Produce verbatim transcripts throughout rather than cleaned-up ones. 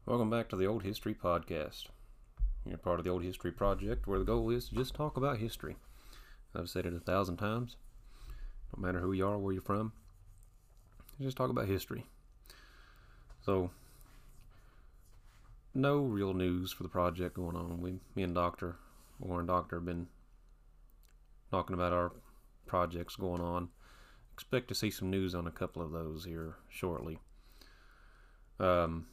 Welcome back to the Old History Podcast. You're part of the Old History Project, where the goal is to just talk about history. I've said it a thousand times. No matter who you are, where you're from, just talk about history. So, no real news for the project going on. We, me and Doctor Warren Doctor have been talking about our projects going on. Expect to see some news on a couple of those here shortly. Um...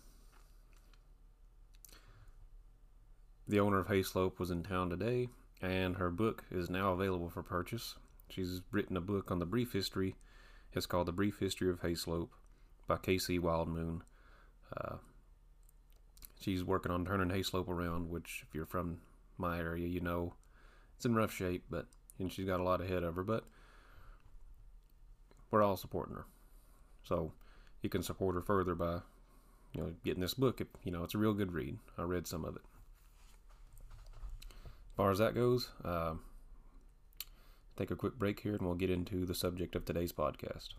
The owner of Hayslope was in town today, and her book is now available for purchase. She's written a book on the brief history. It's called The Brief History of Hayslope by K C Wildmoon. Uh, she's working on turning Hayslope around, which if you're from my area, you know it's in rough shape, but and she's got a lot ahead of her, but we're all supporting her. So you can support her further by you know getting this book. It, you know, it's a real good read. I read some of it. As far as that goes, uh, take a quick break here and we'll get into the subject of today's podcast.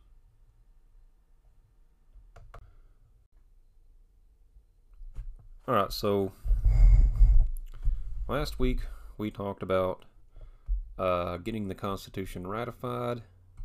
Alright, so last week we talked about uh, getting the Constitution ratified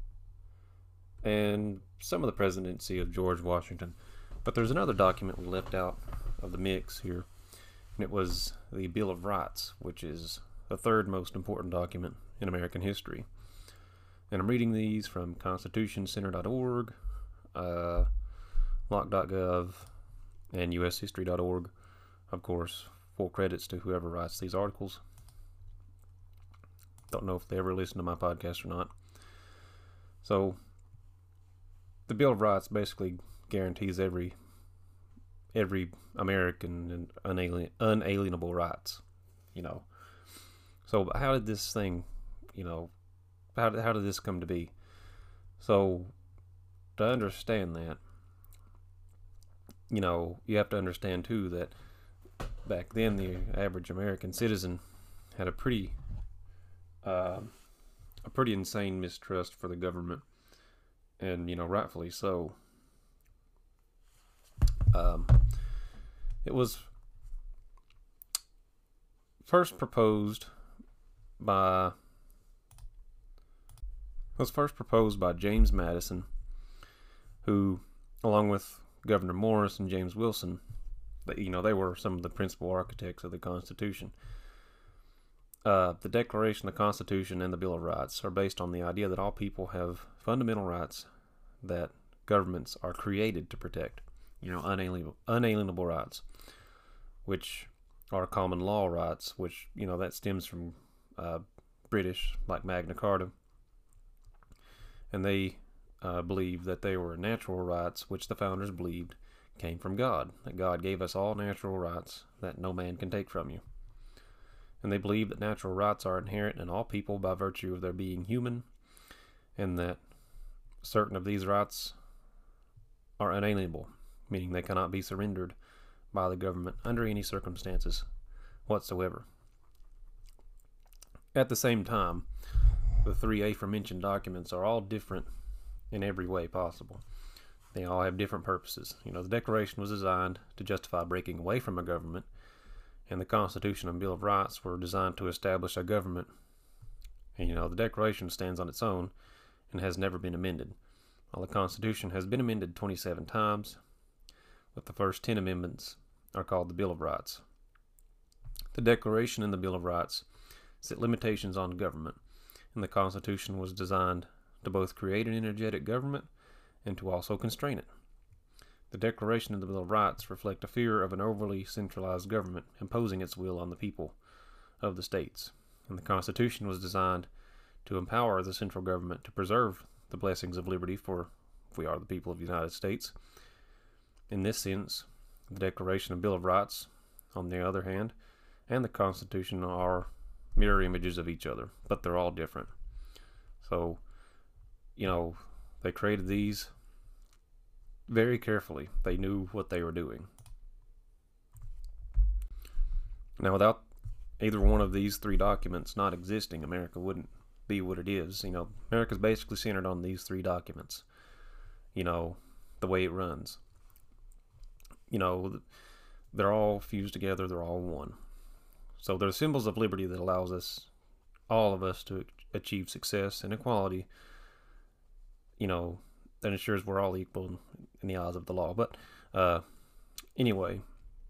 and some of the presidency of George Washington. But there's another document we left out of the mix here. And it was the Bill of Rights, which is the third most important document in American history. And I'm reading these from constitution center dot org, uh, lock dot gov, and U S history dot org. Of course, full credits to whoever writes these articles. Don't know if they ever listen to my podcast or not. So, the Bill of Rights basically guarantees every every American and unalien, unalienable rights, you know. So how did this thing, you know, how did, how did this come to be? So to understand that, you know, you have to understand too that back then the average American citizen had a pretty, uh, a pretty insane mistrust for the government, and you know, rightfully so. Um, it was first proposed by was first proposed by James Madison, who, along with Gouverneur Morris and James Wilson, you know, they were some of the principal architects of the Constitution. Uh, the Declaration, the Constitution, and the Bill of Rights are based on the idea that all people have fundamental rights that governments are created to protect. You know, unalienable, unalienable rights, which are common law rights, which, you know, that stems from uh, British, like Magna Carta. And they uh, believed that they were natural rights, which the founders believed came from God, that God gave us all natural rights that no man can take from you. And they believed that natural rights are inherent in all people by virtue of their being human, and that certain of these rights are unalienable, meaning they cannot be surrendered by the government under any circumstances whatsoever. At the same time, the three aforementioned documents are all different in every way possible. They all have different purposes. You know, the Declaration was designed to justify breaking away from a government, and the Constitution and Bill of Rights were designed to establish a government. And, you know, the Declaration stands on its own and has never been amended, while the Constitution has been amended twenty-seven times, but the first ten amendments are called the Bill of Rights. The Declaration and the Bill of Rights set limitations on government, and the Constitution was designed to both create an energetic government and to also constrain it. The Declaration and the Bill of Rights reflect a fear of an overly centralized government imposing its will on the people of the states, and the Constitution was designed to empower the central government to preserve the blessings of liberty for if we are the people of the United States. In this sense, the Declaration and Bill of Rights, on the other hand, and the Constitution are mirror images of each other, but they're all different. So, you know, they created these very carefully. They knew what they were doing. Now, without either one of these three documents not existing, America wouldn't be what it is. You know, America's basically centered on these three documents. You know, the way it runs. You know, they're all fused together, they're all one. So they're symbols of liberty that allows us, all of us, to achieve success and equality, you know, that ensures we're all equal in the eyes of the law. But uh, anyway,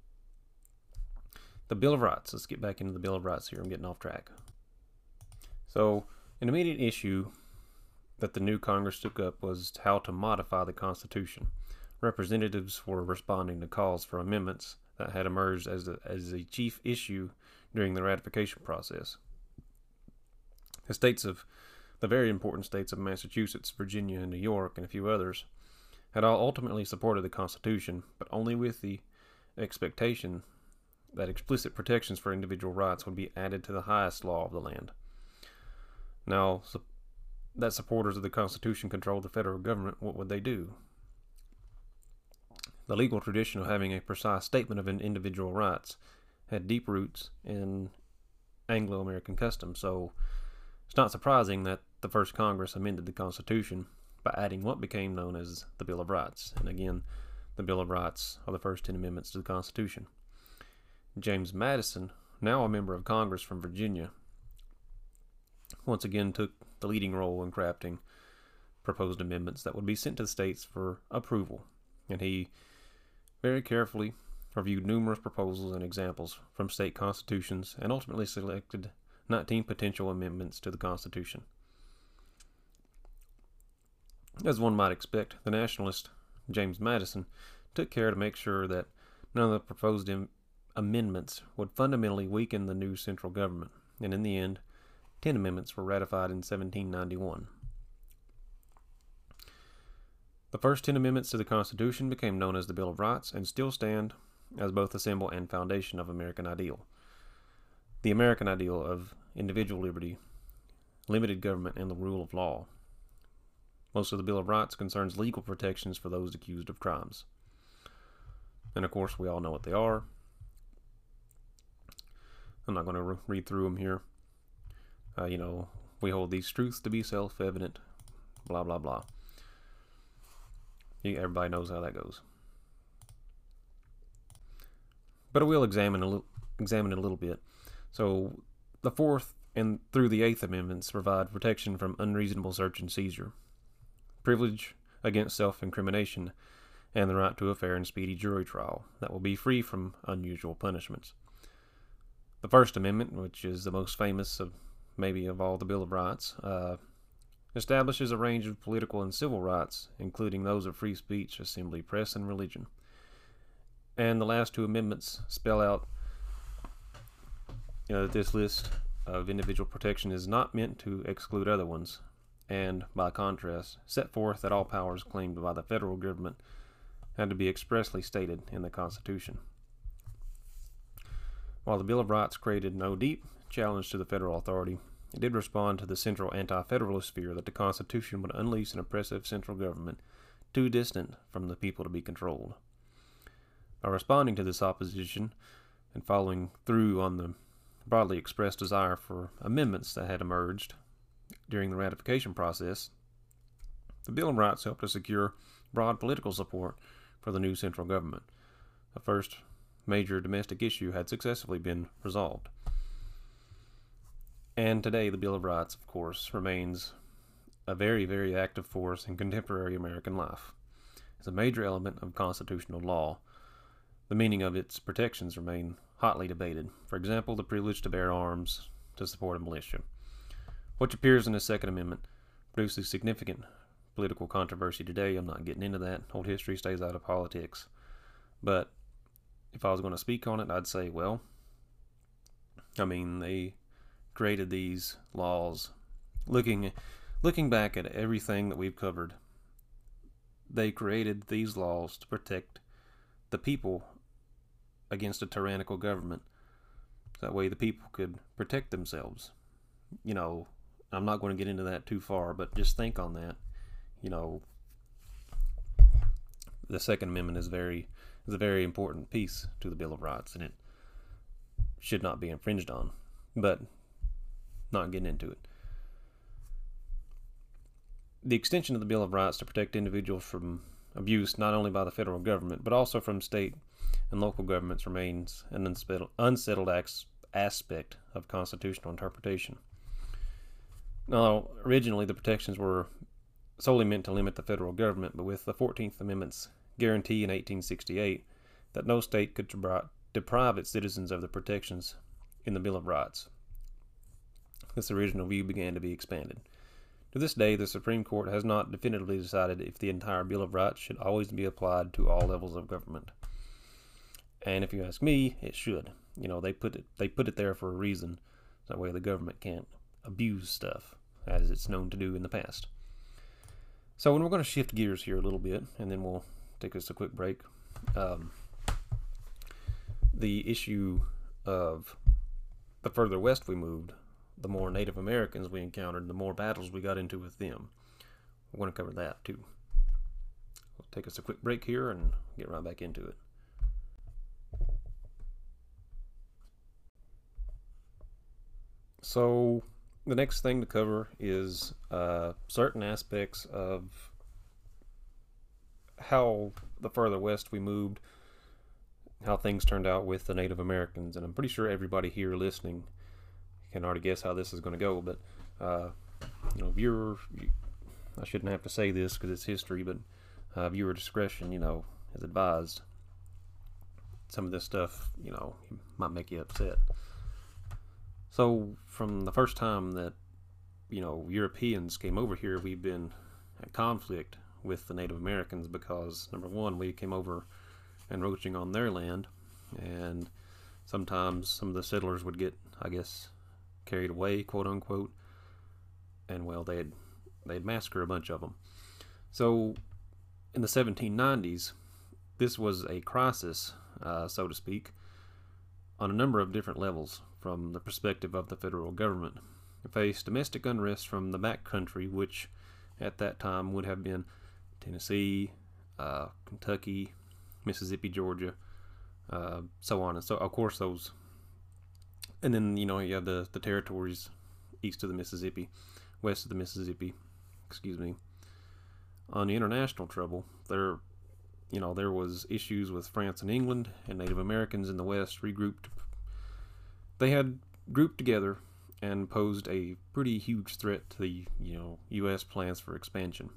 the Bill of Rights. Let's get back into the Bill of Rights here. I'm getting off track. So an immediate issue that the new Congress took up was how to modify the Constitution. Representatives were responding to calls for amendments that had emerged as a, as a chief issue during the ratification process. The states of the very important states of Massachusetts, Virginia, and New York, and a few others, had all ultimately supported the Constitution, but only with the expectation that explicit protections for individual rights would be added to the highest law of the land. Now, so that supporters of the Constitution controlled the federal government, what would they do? The legal tradition of having a precise statement of an individual rights had deep roots in Anglo-American custom, so it's not surprising that the first Congress amended the Constitution by adding what became known as the Bill of Rights. And again, the Bill of Rights are the first ten amendments to the Constitution. James Madison, now a member of Congress from Virginia, once again took the leading role in crafting proposed amendments that would be sent to the states for approval. And he very carefully reviewed numerous proposals and examples from state constitutions and ultimately selected nineteen potential amendments to the Constitution. As one might expect, the nationalist James Madison took care to make sure that none of the proposed am- amendments would fundamentally weaken the new central government, and in the end, ten amendments were ratified in seventeen ninety-one. The first ten amendments to the Constitution became known as the Bill of Rights and still stand as both a symbol and foundation of American ideal. The American ideal of individual liberty, limited government, and the rule of law. Most of the Bill of Rights concerns legal protections for those accused of crimes. And of course, we all know what they are. I'm not going to re- read through them here. Uh, you know, we hold these truths to be self-evident, blah, blah, blah. Everybody knows how that goes. But I will examine a little, examine it a little bit. So, the Fourth and through the Eighth Amendments provide protection from unreasonable search and seizure, privilege against self-incrimination, and the right to a fair and speedy jury trial that will be free from unusual punishments. The First Amendment, which is the most famous of maybe of all the Bill of Rights, uh, establishes a range of political and civil rights, including those of free speech, assembly, press, and religion. And the last two amendments spell out you know, that this list of individual protection is not meant to exclude other ones, and, by contrast, set forth that all powers claimed by the federal government had to be expressly stated in the Constitution. While the Bill of Rights created no deep challenge to the federal authority, it did respond to the central anti-federalist fear that the Constitution would unleash an oppressive central government too distant from the people to be controlled. By responding to this opposition and following through on the broadly expressed desire for amendments that had emerged during the ratification process, the Bill of Rights helped to secure broad political support for the new central government. The first major domestic issue had successfully been resolved. And today, the Bill of Rights, of course, remains a very, very active force in contemporary American life. It's a major element of constitutional law. The meaning of its protections remain hotly debated. For example, the privilege to bear arms to support a militia, which appears in the Second Amendment, produces significant political controversy today. I'm not getting into that. Old history stays out of politics. But if I was going to speak on it, I'd say, well, I mean, they created these laws looking looking back at everything that we've covered. They created these laws to protect the people against a tyrannical government. That way the people could protect themselves. You know, I'm not going to get into that too far, but just think on that. You know, the Second Amendment is very is a very important piece to the Bill of Rights, and it should not be infringed on. But not getting into it. The extension of the Bill of Rights to protect individuals from abuse not only by the federal government but also from state and local governments remains an unsettled, unsettled aspect of constitutional interpretation. Now, originally the protections were solely meant to limit the federal government, but with the fourteenth Amendment's guarantee in eighteen sixty-eight that no state could deprive its citizens of the protections in the Bill of Rights, this original view began to be expanded. To this day, the Supreme Court has not definitively decided if the entire Bill of Rights should always be applied to all levels of government. And if you ask me, it should. You know, they put it they put it there for a reason. That way the government can't abuse stuff, as it's known to do in the past. So, and we're going to shift gears here a little bit, and then we'll take us a quick break. Um, the issue of the further west we moved, the more Native Americans we encountered, the more battles we got into with them. We're going to cover that too. We'll take us a quick break here and get right back into it. So the next thing to cover is uh, certain aspects of how the further west we moved, how things turned out with the Native Americans. And I'm pretty sure everybody here listening can already guess how this is going to go, but uh, you know, viewer, I shouldn't have to say this because it's history, but uh, viewer discretion, you know, is advised. Some of this stuff, you know, might make you upset. So, from the first time that, you know, Europeans came over here, we've been at conflict with the Native Americans because, number one, we came over encroaching on their land, and sometimes some of the settlers would get, I guess, carried away, quote unquote, and well, they'd they'd massacre a bunch of them. So in the seventeen nineties, this was a crisis, uh, so to speak, on a number of different levels from the perspective of the federal government. It faced domestic unrest from the back country, which at that time would have been Tennessee, uh, Kentucky, Mississippi, Georgia, uh, so on and so. Of course, those. And then, you know, you have the, the territories east of the Mississippi, west of the Mississippi, excuse me. On the international trouble, there, you know, there was issues with France and England, and Native Americans in the West regrouped. They had grouped together and posed a pretty huge threat to the, you know, U S plans for expansion.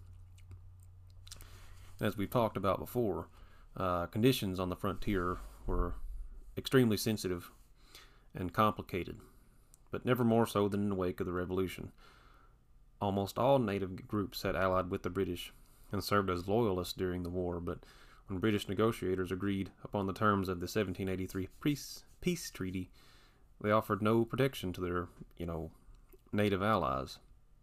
As we've talked about before, uh, conditions on the frontier were extremely sensitive and complicated, but never more so than in the wake of the Revolution. Almost all native groups had allied with the British and served as loyalists during the war, but when British negotiators agreed upon the terms of the seventeen eighty-three peace, peace treaty, they offered no protection to their, you know, native allies.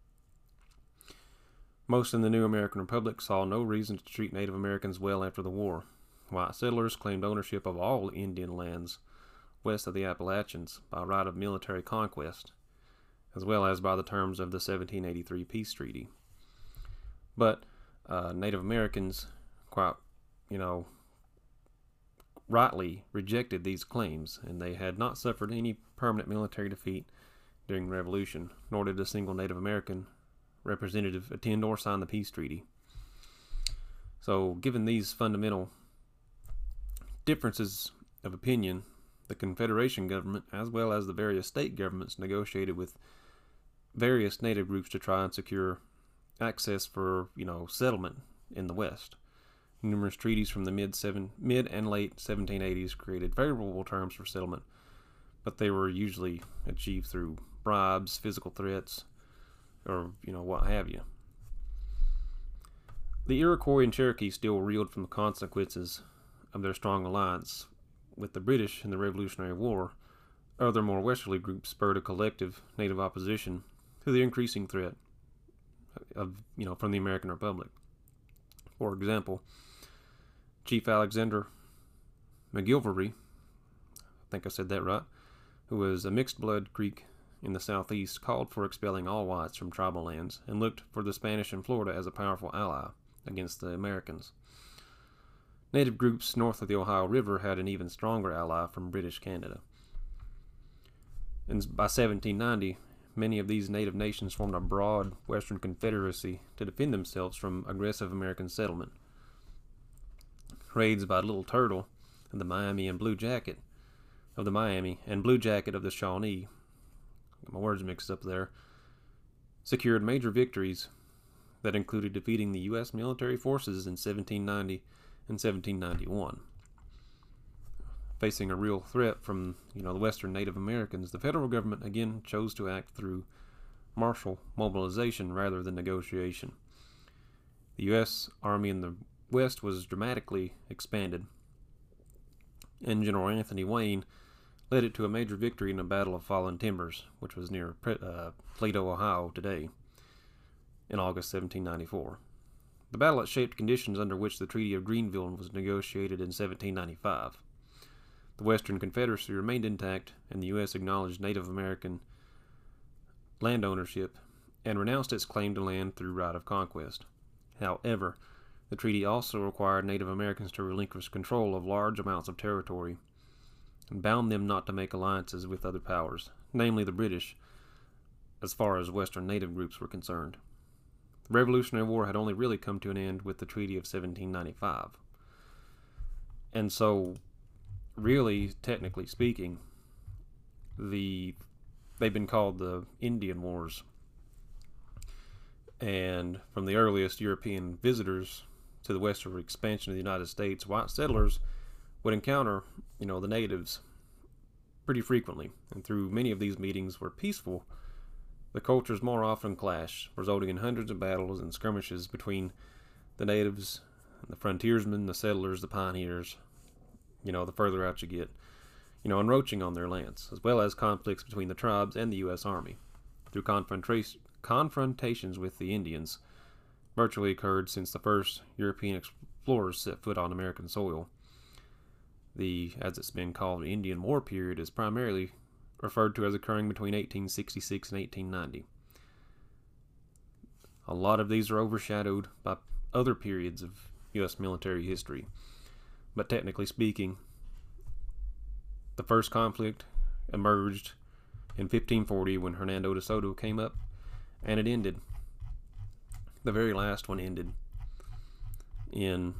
Most in the new American Republic saw no reason to treat Native Americans well after the war. White settlers claimed ownership of all Indian lands west of the Appalachians by right of military conquest, as well as by the terms of the seventeen eighty-three peace treaty. But uh, Native Americans, quite, you know, rightly rejected these claims, and they had not suffered any permanent military defeat during the Revolution, nor did a single Native American representative attend or sign the peace treaty. So, given these fundamental differences of opinion, the Confederation government, as well as the various state governments, negotiated with various native groups to try and secure access for, you know, settlement in the West. Numerous treaties from the mid seven mid and late seventeen eighties created favorable terms for settlement, but they were usually achieved through bribes, physical threats, or, you know, what have you. The Iroquois and Cherokee still reeled from the consequences of their strong alliance with the British in the Revolutionary War. Other more westerly groups spurred a collective native opposition to the increasing threat of, you know, from the American Republic. For example, Chief Alexander McGilvery, I think I said that right, who was a mixed-blood Creek in the southeast, called for expelling all whites from tribal lands and looked for the Spanish in Florida as a powerful ally against the Americans. Native groups north of the Ohio River had an even stronger ally from British Canada. And by seventeen ninety, many of these native nations formed a broad Western Confederacy to defend themselves from aggressive American settlement. raids by Little Turtle and the Miami and Blue Jacket of the Miami and Blue Jacket of the Shawnee, got my words mixed up there, secured major victories that included defeating the U S military forces in seventeen ninety and seventeen ninety-one. Facing a real threat from, you know, the Western Native Americans, the federal government again chose to act through martial mobilization rather than negotiation. The U S Army in the West was dramatically expanded, and General Anthony Wayne led it to a major victory in the Battle of Fallen Timbers, which was near uh, Plato, Ohio today, in August seventeen ninety-four. The battle had shaped conditions under which the Treaty of Greenville was negotiated in seventeen ninety-five. The Western Confederacy remained intact, and the U S acknowledged Native American land ownership and renounced its claim to land through right of conquest. However, the treaty also required Native Americans to relinquish control of large amounts of territory and bound them not to make alliances with other powers, namely the British, as far as Western Native groups were concerned. The Revolutionary War had only really come to an end with the Treaty of seventeen ninety-five. And so, really, technically speaking, the they've been called the Indian Wars. And from the earliest European visitors to the western expansion of the United States, white settlers would encounter, you know, the natives pretty frequently. And through many of these meetings were peaceful, the cultures more often clashed, resulting in hundreds of battles and skirmishes between the natives, the frontiersmen, the settlers, the pioneers, you know, the further out you get, you know, encroaching on their lands, as well as conflicts between the tribes and the U S Army. Through confrontation, confrontations with the Indians virtually occurred since the first European explorers set foot on American soil. The, as it's been called, Indian War period is primarily referred to as occurring between eighteen sixty-six and eighteen ninety. A lot of these are overshadowed by other periods of U S military history, but technically speaking, the first conflict emerged in fifteen forty when Hernando de Soto came up, and it ended. The very last one ended in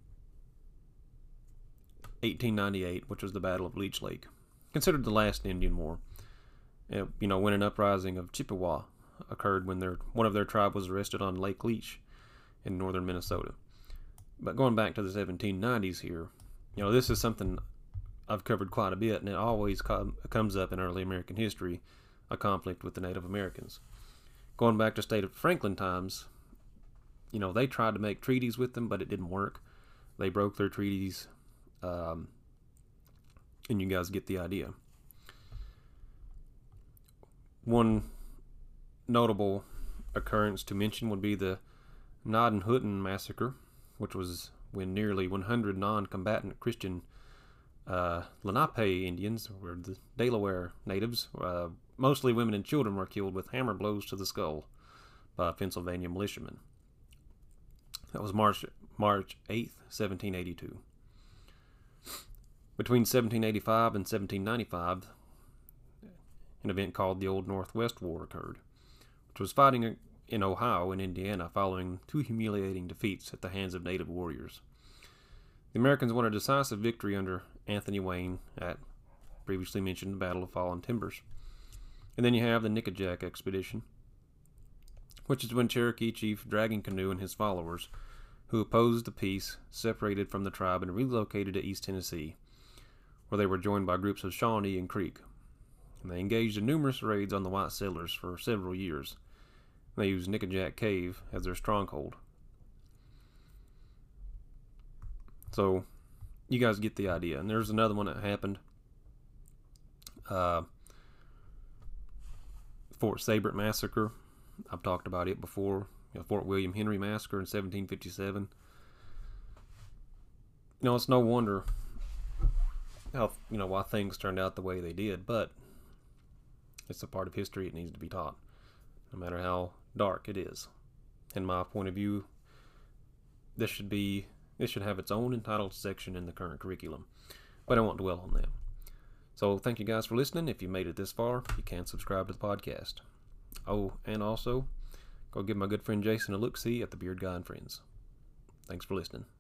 eighteen ninety-eight, which was the Battle of Leech Lake, considered the last Indian War. It, you know, when an uprising of Chippewa occurred when their one of their tribe was arrested on Lake Leech in northern Minnesota. But going back to the seventeen nineties here, you know, this is something I've covered quite a bit, and it always com- comes up in early American history, a conflict with the Native Americans. Going back to State of Franklin times, you know, they tried to make treaties with them, but it didn't work. They broke their treaties, um, and you guys get the idea. One notable occurrence to mention would be the Gnadenhutten massacre, which was when nearly one hundred non-combatant Christian uh, Lenape Indians, or the Delaware natives, uh, mostly women and children, were killed with hammer blows to the skull by Pennsylvania militiamen. That was March March eighth, seventeen eighty-two. Between seventeen eighty-five and seventeen ninety-five, an event called the Old Northwest War occurred, which was fighting in Ohio and Indiana following two humiliating defeats at the hands of native warriors. The Americans won a decisive victory under Anthony Wayne at previously mentioned the Battle of Fallen Timbers. And then you have the Nickajack expedition, which is when Cherokee Chief Dragging Canoe and his followers, who opposed the peace, separated from the tribe and relocated to East Tennessee, where they were joined by groups of Shawnee and Creek. And they engaged in numerous raids on the white settlers for several years. They used Nickajack Cave as their stronghold. So, you guys get the idea. And there's another one that happened. Uh, Fort Sabert Massacre. I've talked about it before. You know, Fort William Henry Massacre in seventeen fifty-seven. You know, it's no wonder how, you know, why things turned out the way they did, but it's a part of history. It needs to be taught, no matter how dark it is. In my point of view, this should be this should have its own entitled section in the current curriculum, but I won't dwell on that. So thank you guys for listening. If you made it this far, you can subscribe to the podcast. Oh, and also go give my good friend Jason a look-see at the Beard Guy and Friends. Thanks for listening.